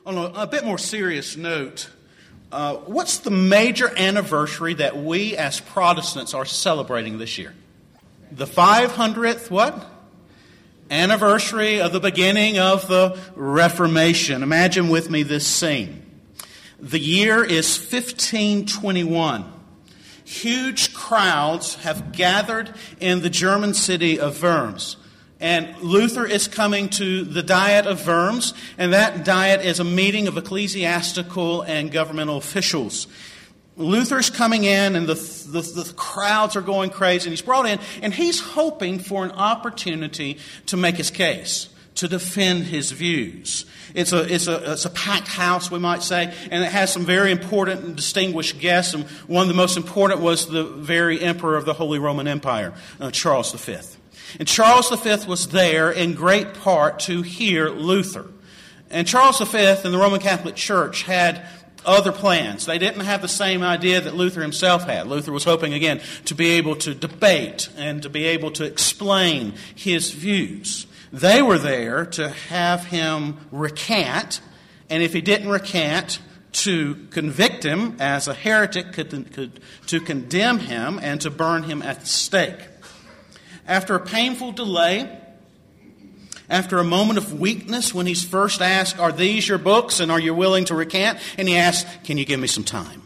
On a bit more serious note, what's the major anniversary that we as Protestants are celebrating this year? The 500th what? Anniversary of the beginning of the Reformation. Imagine with me this scene. The year is 1521. Huge crowds have gathered in the German city of Worms. And Luther is coming to the Diet of Worms, and that Diet is a meeting of ecclesiastical and governmental officials. Luther's coming in, and the crowds are going crazy, and he's brought in, and he's hoping for an opportunity to make his case, to defend his views. It's a packed house, we might say, and it has some very important and distinguished guests, and one of the most important was the very emperor of the Holy Roman Empire, Charles V. And Charles V was there in great part to hear Luther. And Charles V and the Roman Catholic Church had other plans. They didn't have the same idea that Luther himself had. Luther was hoping, again, to be able to debate and to be able to explain his views. They were there to have him recant, and if he didn't recant, to convict him as a heretic, to condemn him, and to burn him at the stake. After a painful delay, after a moment of weakness, when he's first asked, "Are these your books, and are you willing to recant?" And he asked, "Can you give me some time?"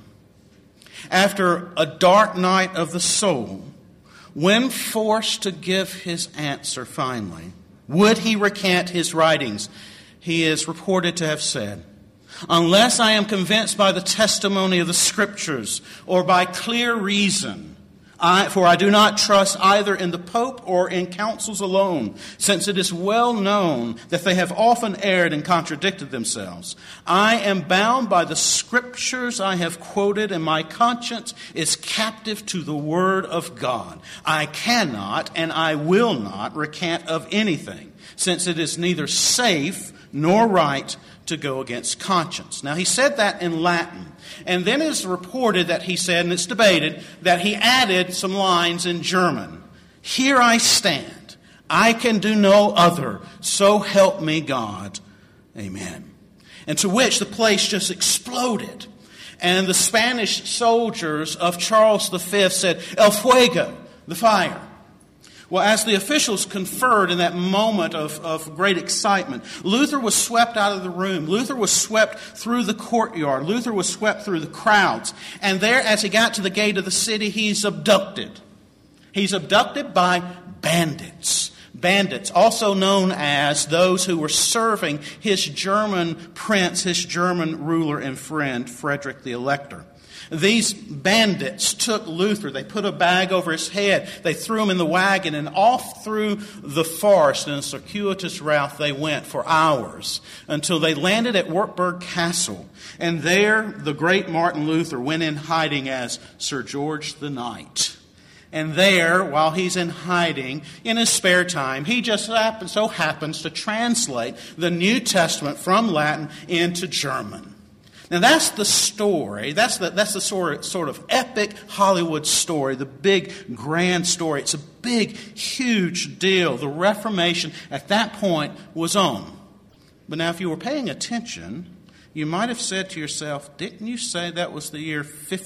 After a dark night of the soul, when forced to give his answer finally, would he recant his writings? He is reported to have said, "Unless I am convinced by the testimony of the Scriptures or by clear reason, for I do not trust either in the Pope or in councils alone, since it is well known that they have often erred and contradicted themselves. I am bound by the Scriptures I have quoted, and my conscience is captive to the Word of God. I cannot and I will not recant of anything, since it is neither safe nor right to go against conscience." Now, he said that in Latin. And then it's reported that he said, and it's debated, that he added some lines in German. "Here I stand. I can do no other. So help me God. Amen." And to which the place just exploded. And the Spanish soldiers of Charles V said, "El fuego," the fire. Well, as the officials conferred in that moment of great excitement, Luther was swept out of the room. Luther was swept through the courtyard. Luther was swept through the crowds. And there, as he got to the gate of the city, he's abducted. He's abducted by bandits. Bandits, also known as those who were serving his German prince, his German ruler and friend, Frederick the Elector. These bandits took Luther. They put a bag over his head. They threw him in the wagon, and off through the forest in a circuitous route they went for hours until they landed at Wartburg Castle. And there, the great Martin Luther went in hiding as Sir George the Knight. And there, while he's in hiding, in his spare time, he just so happens to translate the New Testament from Latin into German. Now that's the story. That's the sort of epic Hollywood story, the big grand story. It's a big, huge deal. The Reformation at that point was on. But now if you were paying attention, you might have said to yourself, "Didn't you say that was the year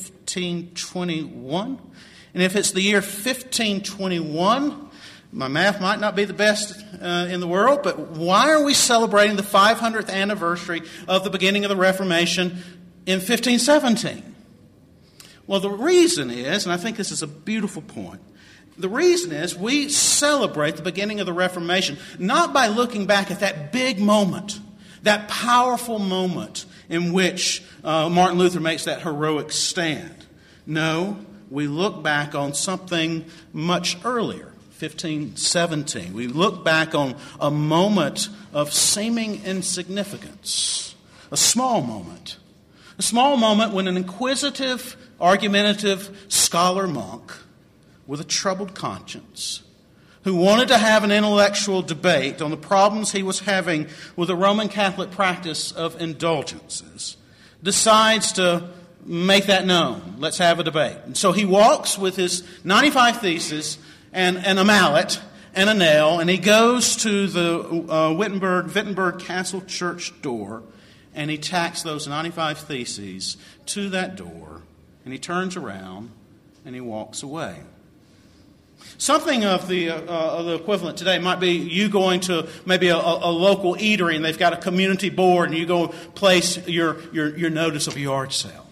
1521? And if it's the year 1521, my math might not be the best in the world, but why are we celebrating the 500th anniversary of the beginning of the Reformation in 1517? Well, the reason is, and I think this is a beautiful point, the reason is we celebrate the beginning of the Reformation not by looking back at that big moment, that powerful moment in which Martin Luther makes that heroic stand. No, we look back on something much earlier. 1517. We look back on a moment of seeming insignificance, a small moment when an inquisitive, argumentative scholar monk with a troubled conscience, who wanted to have an intellectual debate on the problems he was having with the Roman Catholic practice of indulgences, decides to make that known. Let's have a debate. And so he walks with his 95 Theses and a mallet and a nail, and he goes to the Wittenberg Castle Church door, and he tacks those 95 theses to that door, and he turns around and he walks away. Something of the equivalent today might be you going to maybe a local eatery and they've got a community board and you go place your notice of a yard sale.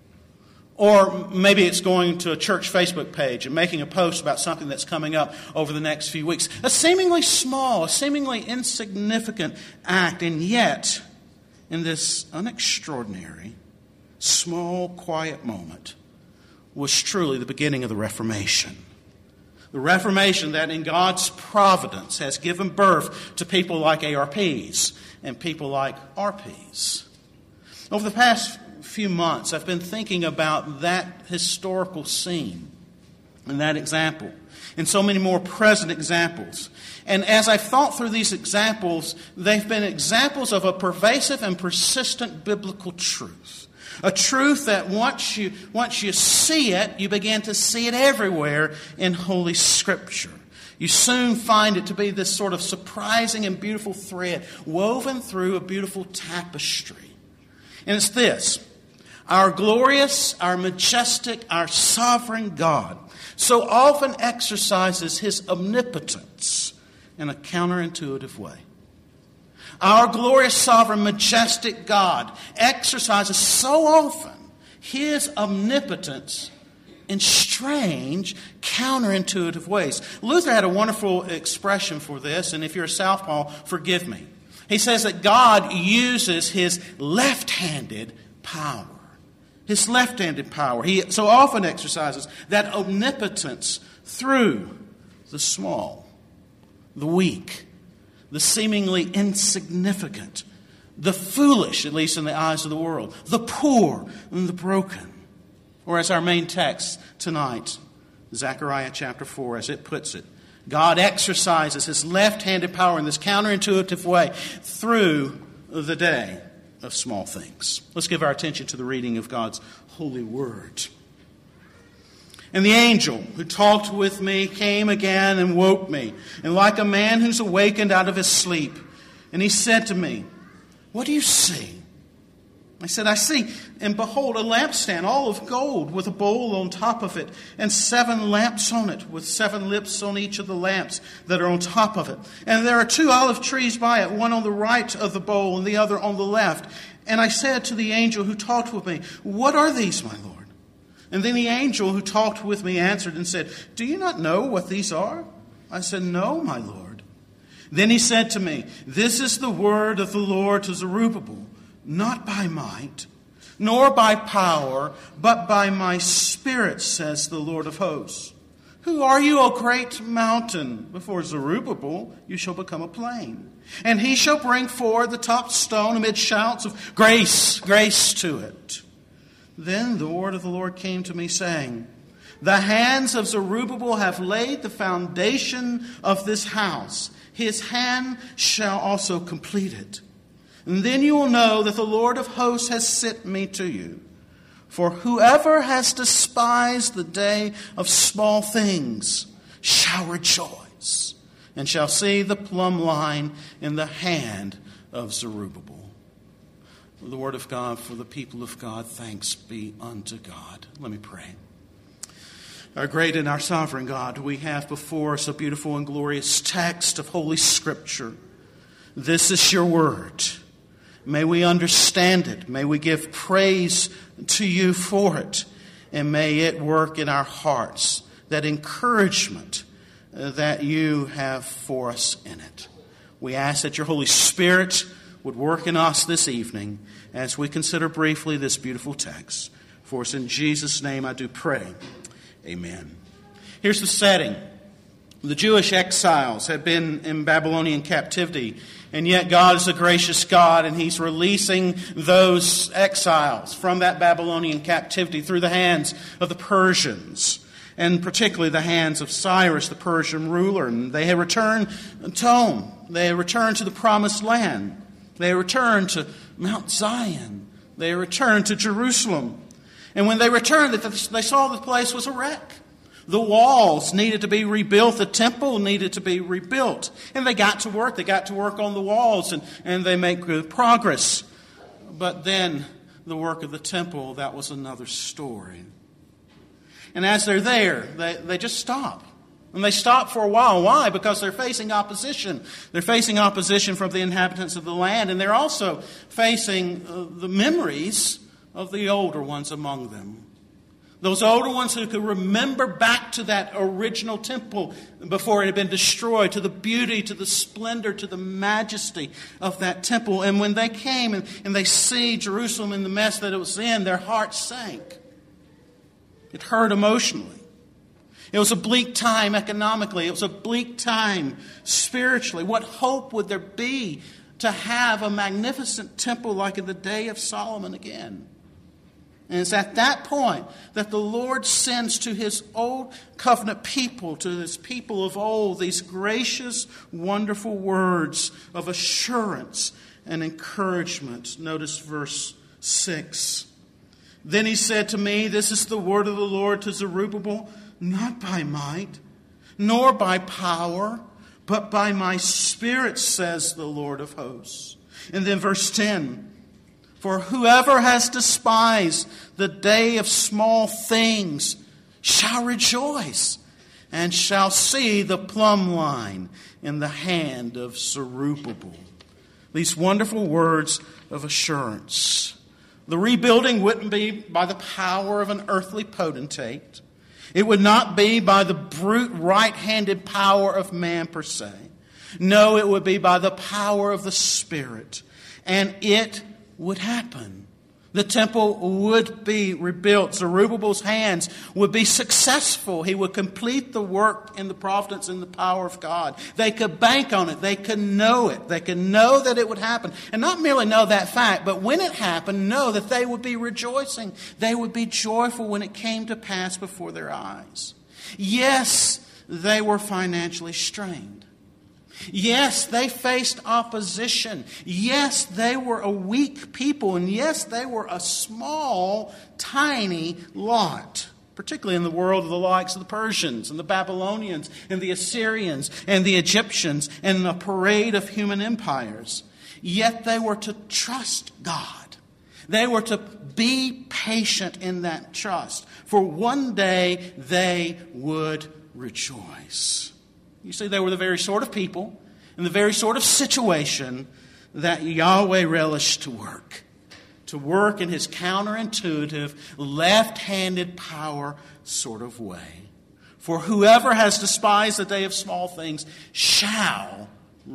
Or maybe it's going to a church Facebook page and making a post about something that's coming up over the next few weeks. A seemingly small, a seemingly insignificant act, and yet in this unextraordinary, small, quiet moment was truly the beginning of the Reformation. The Reformation that in God's providence has given birth to people like ARPs and people like RPs. Over the past few months, I've been thinking about that historical scene and that example, and so many more present examples. And as I've thought through these examples, they've been examples of a pervasive and persistent biblical truth. A truth that once you see it, you begin to see it everywhere in Holy Scripture. You soon find it to be this sort of surprising and beautiful thread woven through a beautiful tapestry. And it's this: our glorious, our majestic, our sovereign God so often exercises His omnipotence in a counterintuitive way. Our glorious, sovereign, majestic God exercises so often His omnipotence in strange, counterintuitive ways. Luther had a wonderful expression for this, and if you're a southpaw, forgive me. He says that God uses His left-handed power. His left-handed power. He so often exercises that omnipotence through the small, the weak, the seemingly insignificant, the foolish, at least in the eyes of the world, the poor and the broken. Or as our main text tonight, Zechariah chapter 4, as it puts it, God exercises His left-handed power in this counterintuitive way through the day of small things. Let's give our attention to the reading of God's holy word. And the angel who talked with me came again and woke me, and like a man who's awakened out of his sleep. And he said to me, "What do you see?" I said, "I see, and behold, a lampstand, all of gold, with a bowl on top of it, and 7 lamps on it, with 7 lips on each of the lamps that are on top of it. And there are 2 olive trees by it, one on the right of the bowl and the other on the left. And I said to the angel who talked with me, 'What are these, my Lord?' And then the angel who talked with me answered and said, 'Do you not know what these are?' I said, 'No, my Lord.' Then he said to me, 'This is the word of the Lord to Zerubbabel, not by might, nor by power, but by my Spirit, says the Lord of hosts. Who are you, O great mountain? Before Zerubbabel you shall become a plain. And he shall bring forward the top stone amid shouts of grace, grace to it.' Then the word of the Lord came to me, saying, 'The hands of Zerubbabel have laid the foundation of this house. His hand shall also complete it. And then you will know that the Lord of hosts has sent me to you. For whoever has despised the day of small things shall rejoice, and shall see the plumb line in the hand of Zerubbabel.'" The word of God for the people of God. Thanks be unto God. Let me pray. Our great and our sovereign God, we have before us a beautiful and glorious text of Holy Scripture. This is your word. May we understand it. May we give praise to you for it. And may it work in our hearts that encouragement that you have for us in it. We ask that your Holy Spirit would work in us this evening as we consider briefly this beautiful text. For us in Jesus' name I do pray. Amen. Here's the setting. The Jewish exiles had been in Babylonian captivity, and yet God is a gracious God, and He's releasing those exiles from that Babylonian captivity through the hands of the Persians, and particularly the hands of Cyrus, the Persian ruler. And they had returned to home. They had returned to the Promised Land. They returned to Mount Zion. They returned to Jerusalem. And when they returned, they saw the place was a wreck. The walls needed to be rebuilt. The temple needed to be rebuilt. And they got to work. They got to work on the walls, and they make good progress. But then the work of the temple, that was another story. And as they're there, they just stop. And they stop for a while. Why? Because they're facing opposition. They're facing opposition from the inhabitants of the land. And they're also facing the memories of the older ones among them. Those older ones who could remember back to that original temple before it had been destroyed, to the beauty, to the splendor, to the majesty of that temple. And when they came and they see Jerusalem in the mess that it was in, their hearts sank. It hurt emotionally. It was a bleak time economically. It was a bleak time spiritually. What hope would there be to have a magnificent temple like in the day of Solomon again? And it's at that point that the Lord sends to His old covenant people, to His people of old, these gracious, wonderful words of assurance and encouragement. Notice verse 6. Then He said to me, "This is the word of the Lord to Zerubbabel, not by might, nor by power, but by my Spirit, says the Lord of hosts." And then verse 10. "For whoever has despised the day of small things shall rejoice and shall see the plumb line in the hand of Zerubbabel." These wonderful words of assurance. The rebuilding wouldn't be by the power of an earthly potentate. It would not be by the brute right-handed power of man per se. No, it would be by the power of the Spirit. And it would happen. The temple would be rebuilt. Zerubbabel's hands would be successful. He would complete the work in the providence and the power of God. They could bank on it. They could know it. They could know that it would happen. And not merely know that fact, but when it happened, know that they would be rejoicing. They would be joyful when it came to pass before their eyes. Yes, they were financially strained. Yes, they faced opposition. Yes, they were a weak people. And yes, they were a small, tiny lot, particularly in the world of the likes of the Persians and the Babylonians and the Assyrians and the Egyptians and a parade of human empires. Yet they were to trust God. They were to be patient in that trust. For one day they would rejoice. You see, they were the very sort of people and the very sort of situation that Yahweh relished to work. To work in His counterintuitive, left-handed power sort of way. For whoever has despised the day of small things shall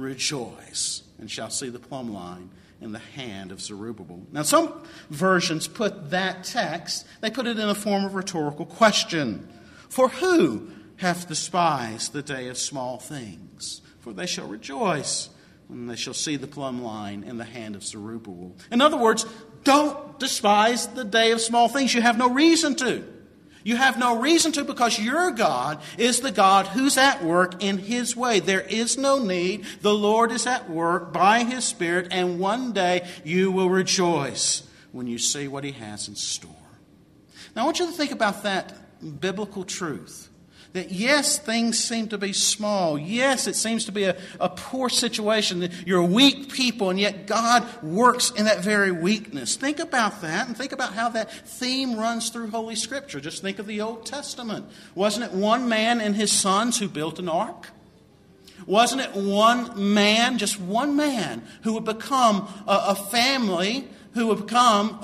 rejoice and shall see the plumb line in the hand of Zerubbabel. Now, some versions put that text, they put it in a form of rhetorical question. For who hath despised the day of small things? For they shall rejoice when they shall see the plumb line in the hand of Zerubbabel. In other words, don't despise the day of small things. You have no reason to. You have no reason to, because your God is the God who's at work in His way. There is no need. The Lord is at work by His Spirit, and one day you will rejoice when you see what He has in store. Now I want you to think about that biblical truth. That yes, things seem to be small. Yes, it seems to be a poor situation. You're a weak people, and yet God works in that very weakness. Think about that, and think about how that theme runs through Holy Scripture. Just think of the Old Testament. Wasn't it one man and his sons who built an ark? Wasn't it one man, just one man, who would become a family, who would become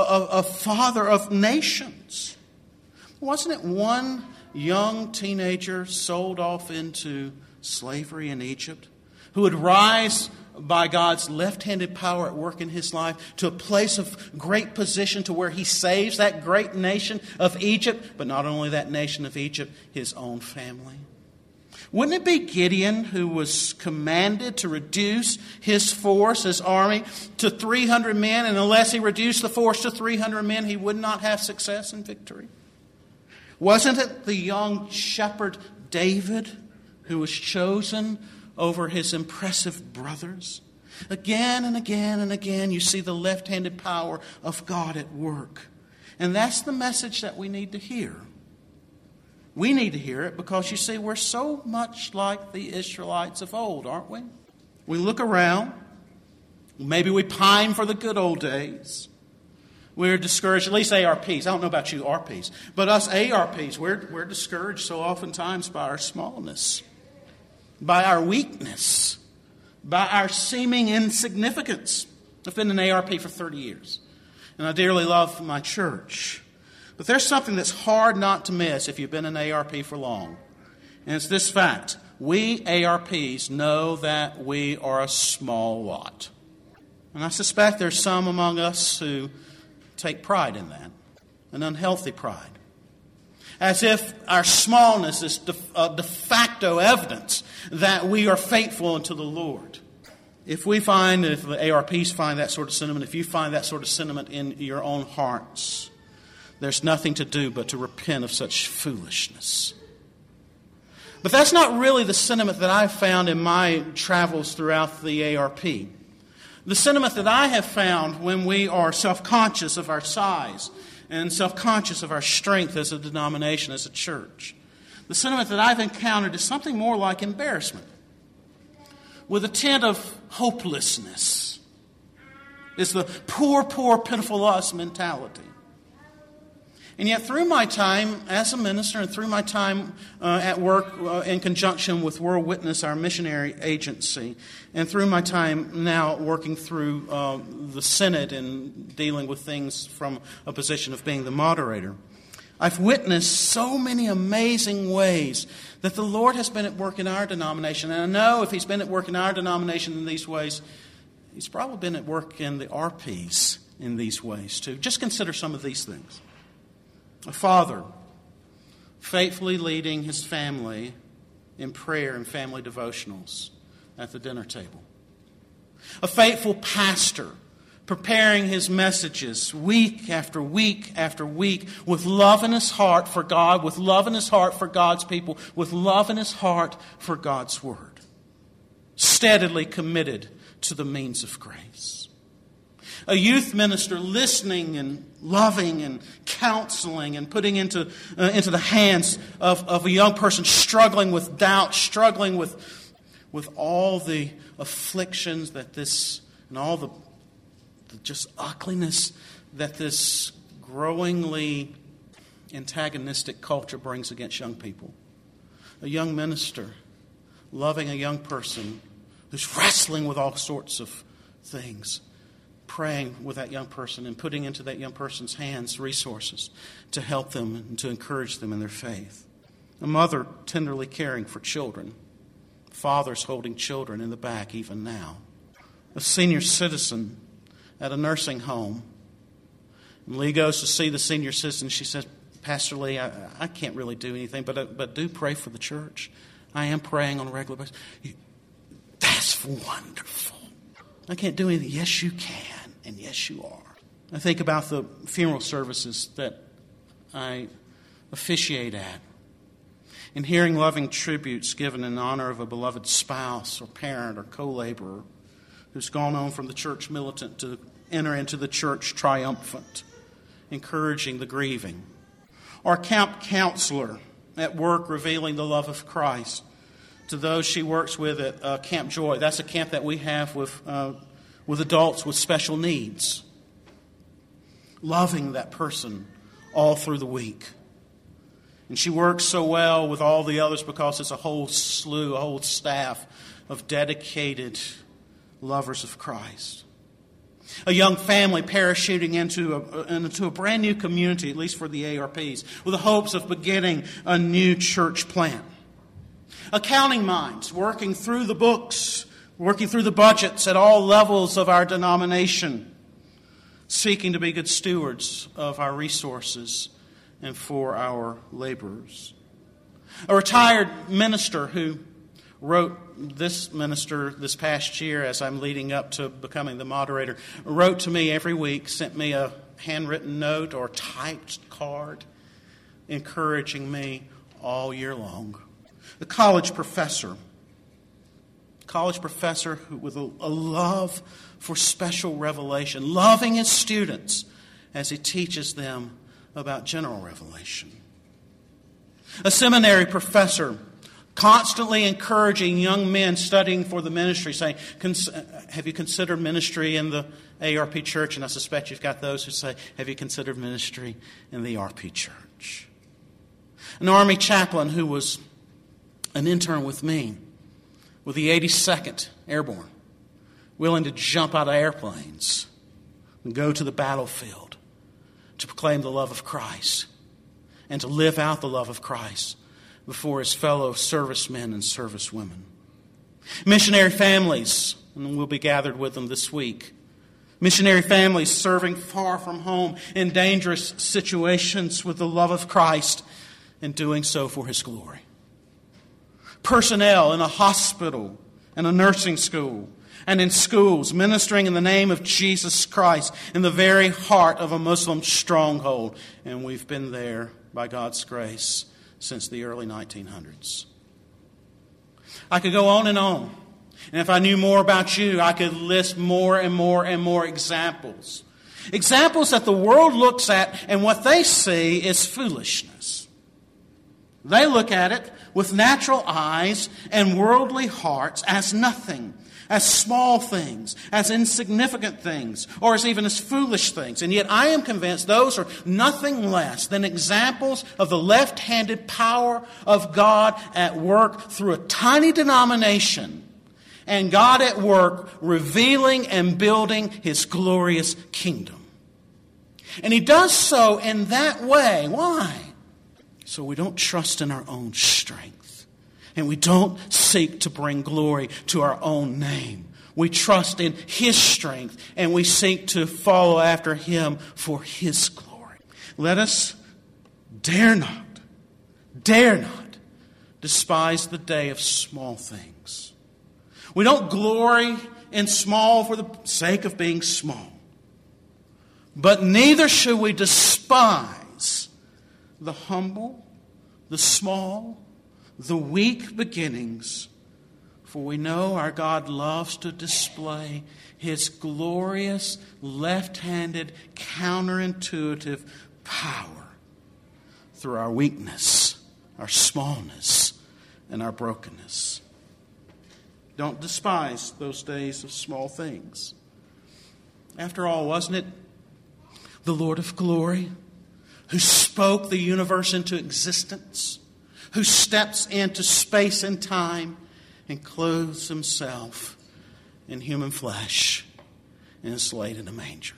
a father of nations? Wasn't it one young teenager sold off into slavery in Egypt, who would rise by God's left-handed power at work in his life to a place of great position to where he saves that great nation of Egypt, but not only that nation of Egypt, his own family? Wouldn't it be Gideon who was commanded to reduce his force, his army, to 300 men, and unless he reduced the force to 300 men, he would not have success and victory? Wasn't it the young shepherd David who was chosen over his impressive brothers? Again and again and again, you see the left-handed power of God at work. And that's the message that we need to hear. We need to hear it because, you see, we're so much like the Israelites of old, aren't we? We look around. Maybe we pine for the good old days. We're discouraged, at least ARPs. I don't know about you RPs, but us ARPs, we're discouraged so oftentimes by our smallness, by our weakness, by our seeming insignificance. I've been an ARP for 30 years, and I dearly love my church. But there's something that's hard not to miss if you've been an ARP for long, and it's this fact. We ARPs know that we are a small lot. And I suspect there's some among us who take pride in that, an unhealthy pride. As if our smallness is de facto evidence that we are faithful unto the Lord. If the ARPs find that sort of sentiment, if you find that sort of sentiment in your own hearts, there's nothing to do but to repent of such foolishness. But that's not really the sentiment that I've found in my travels throughout the ARP. The sentiment that I have found when we are self-conscious of our size and self-conscious of our strength as a denomination, as a church, the sentiment that I've encountered is something more like embarrassment, with a tint of hopelessness. It's the poor, poor, pitiful us mentality. And yet through my time as a minister and through my time at work in conjunction with World Witness, our missionary agency, and through my time now working through the Synod and dealing with things from a position of being the moderator, I've witnessed so many amazing ways that the Lord has been at work in our denomination. And I know if He's been at work in our denomination in these ways, He's probably been at work in the RPs in these ways too. Just consider some of these things. A father faithfully leading his family in prayer and family devotionals at the dinner table. A faithful pastor preparing his messages week after week after week with love in his heart for God, with love in his heart for God's people, with love in his heart for God's Word. Steadily committed to the means of grace. A youth minister listening and loving and counseling and putting into the hands of a young person struggling with doubt, struggling with all the afflictions that this and all the just ugliness that this growingly antagonistic culture brings against young people. A young minister loving a young person who's wrestling with all sorts of things, praying with that young person and putting into that young person's hands resources to help them and to encourage them in their faith. A mother tenderly caring for children. Fathers holding children in the back even now. A senior citizen at a nursing home. And Lee goes to see the senior citizen. She says, Pastor Lee, I can't really do anything, but do pray for the church. I am praying on a regular basis. That's wonderful. I can't do anything. Yes, you can, and yes, you are. I think about the funeral services that I officiate at, and hearing loving tributes given in honor of a beloved spouse or parent or co-laborer who's gone on from the church militant to enter into the church triumphant, encouraging the grieving. Or a camp counselor at work revealing the love of Christ to those she works with at Camp Joy. That's a camp that we have with adults with special needs. Loving that person all through the week. And she works so well with all the others because it's a whole slew, a whole staff of dedicated lovers of Christ. A young family parachuting into a brand new community, at least for the ARPs, with the hopes of beginning a new church plant. Accounting minds working through the books, working through the budgets at all levels of our denomination, seeking to be good stewards of our resources and for our laborers. A retired minister who wrote this past year, as I'm leading up to becoming the moderator, wrote to me every week, sent me a handwritten note or typed card encouraging me all year long. A college professor who, with a love for special revelation, loving his students as he teaches them about general revelation. A seminary professor constantly encouraging young men studying for the ministry, saying, have you considered ministry in the ARP church? And I suspect you've got those who say, have you considered ministry in the RP church? An Army chaplain who was an intern with me, with the 82nd Airborne, willing to jump out of airplanes and go to the battlefield to proclaim the love of Christ and to live out the love of Christ before his fellow servicemen and servicewomen. Missionary families, and we'll be gathered with them this week. Missionary families serving far from home in dangerous situations with the love of Christ and doing so for His glory. Personnel in a hospital and a nursing school and in schools ministering in the name of Jesus Christ in the very heart of a Muslim stronghold. And we've been there by God's grace since the early 1900s. I could go on. And if I knew more about you, I could list more and more and more examples. Examples that the world looks at and what they see is foolishness. They look at it with natural eyes and worldly hearts as nothing, as small things, as insignificant things, or as even as foolish things. And yet I am convinced those are nothing less than examples of the left-handed power of God at work through a tiny denomination, and God at work revealing and building His glorious kingdom. And He does so in that way. Why? So we don't trust in our own strength. And we don't seek to bring glory to our own name. We trust in His strength and we seek to follow after Him for His glory. Let us dare not despise the day of small things. We don't glory in small for the sake of being small. But neither should we despise the humble, the small, the weak beginnings, for we know our God loves to display His glorious, left-handed, counterintuitive power through our weakness, our smallness, and our brokenness. Don't despise those days of small things. After all, wasn't it the Lord of glory who spoke the universe into existence, who steps into space and time and clothes Himself in human flesh and is laid in a manger?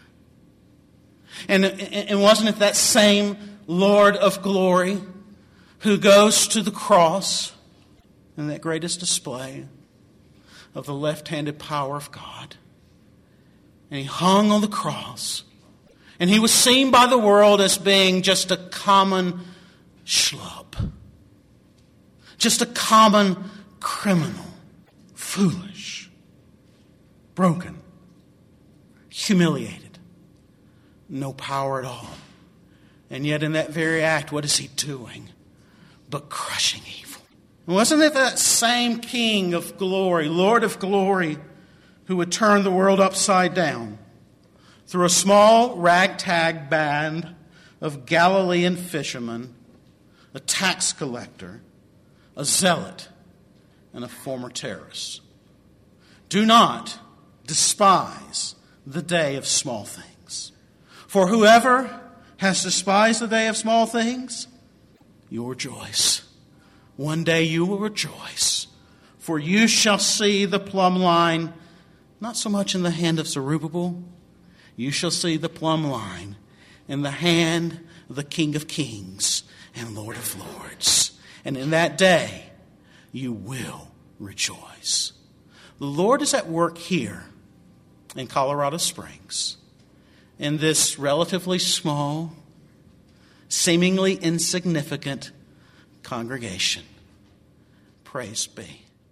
And wasn't it that same Lord of glory who goes to the cross in that greatest display of the left-handed power of God? And He hung on the cross. And He was seen by the world as being just a common schlub. Just a common criminal. Foolish. Broken. Humiliated. No power at all. And yet in that very act, what is He doing but crushing evil? And wasn't it that same King of glory, Lord of glory, who would turn the world upside down through a small ragtag band of Galilean fishermen, a tax collector, a zealot, and a former terrorist? Do not despise the day of small things. For whoever has despised the day of small things, you will rejoice. One day you will rejoice, for you shall see the plumb line, not so much in the hand of Zerubbabel. You shall see the plumb line in the hand of the King of Kings and Lord of Lords. And in that day, you will rejoice. The Lord is at work here in Colorado Springs, in this relatively small, seemingly insignificant congregation. Praise be